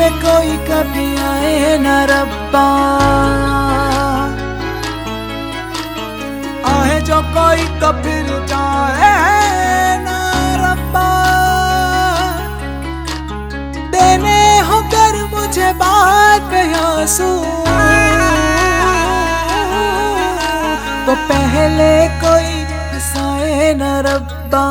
में कोई कभी आए न रब्बा, आए जो कोई तो फिर जाए न रब्बा। देने हो कर मुझे बात पे आंसू, तो पहले कोई हंसाए न रब्बा।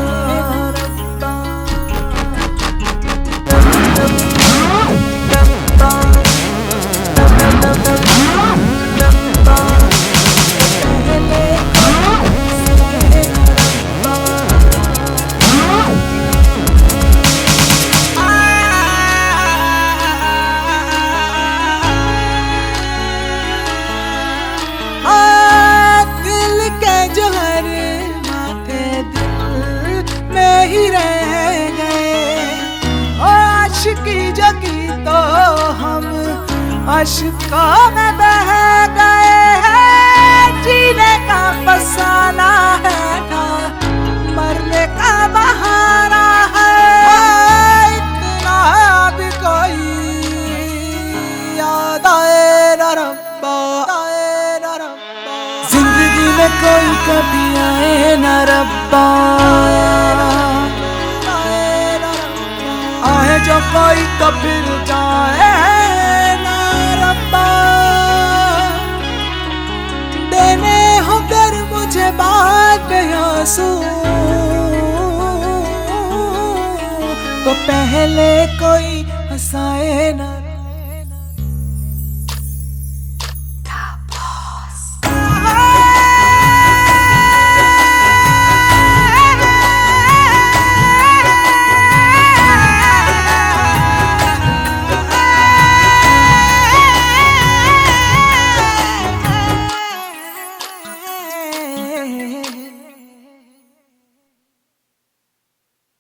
ही रह गए और आशिकी जगी तो हम आशिकों में बह गए हैं। जीने का फसाना है ना मरने का बहाना है, इतना भी कोई याद आए न रब्बा। जिंदगी में कोई कभी आए न रब्बा, आए जो कोई तो फिर जाए न रब्बा। देने हो कर मुझे बात पे आंसू, तो पहले कोई